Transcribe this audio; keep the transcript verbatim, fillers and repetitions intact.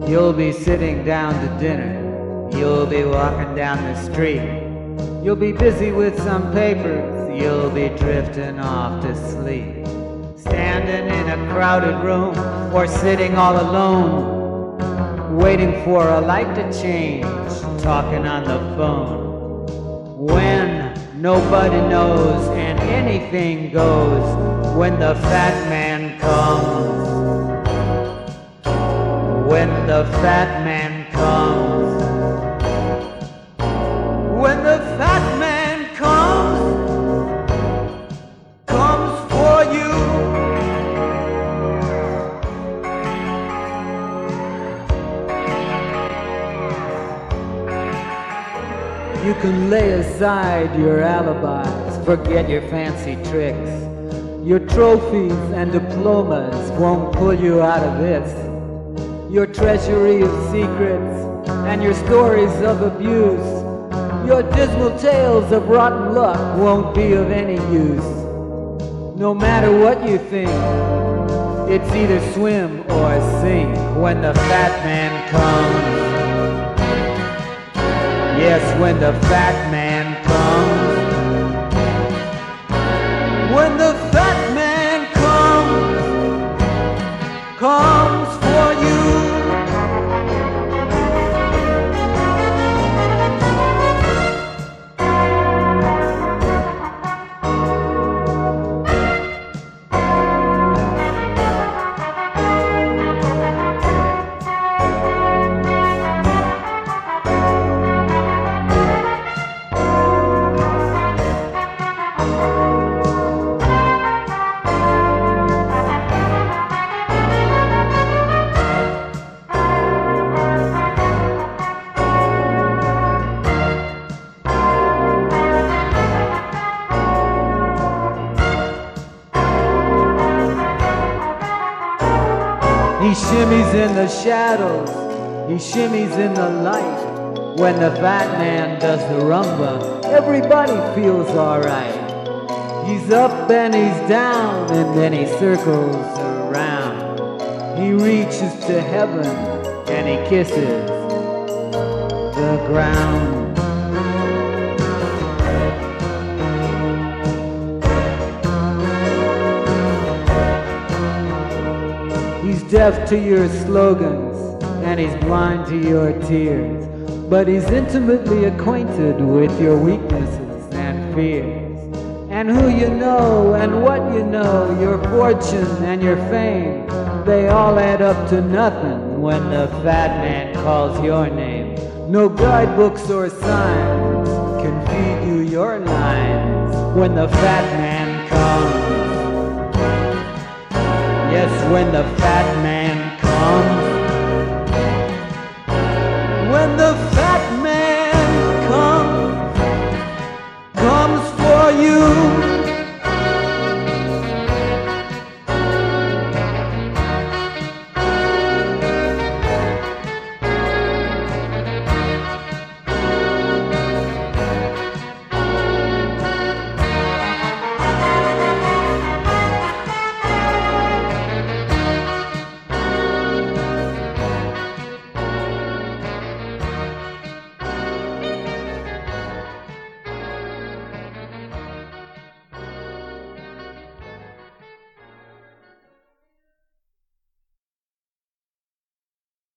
You'll be sitting down to dinner. You'll be walking down the street. You'll be busy with some papers. You'll be drifting off to sleep. Standing in a crowded room or sitting all alone, waiting for a light to change, talking on the phone. When nobody knows and anything goes, when the fat man comes. When the fat man comes. When the fat man comes, comes for you. You can lay aside your alibis, forget your fancy tricks. Your trophies and diplomas won't pull you out of this. Your treasury of secrets and your stories of abuse, your dismal tales of rotten luck won't be of any use. No matter what you think, it's either swim or sink when the fat man comes. Yes, when the fat man comes. When the fat man comes, comes for you. He shimmies in the shadows, he shimmies in the light. When the fat man does the rumba, everybody feels alright. He's up and he's down and then he circles around. He reaches to heaven and he kisses the ground. He's deaf to your slogans and he's blind to your tears, but he's intimately acquainted with your weaknesses and fears, and who you know and what you know, your fortune and your fame. They all add up to nothing when the fat man calls your name. No guidebooks or signs can feed you your lines when the fat man comes. Yes, when the fat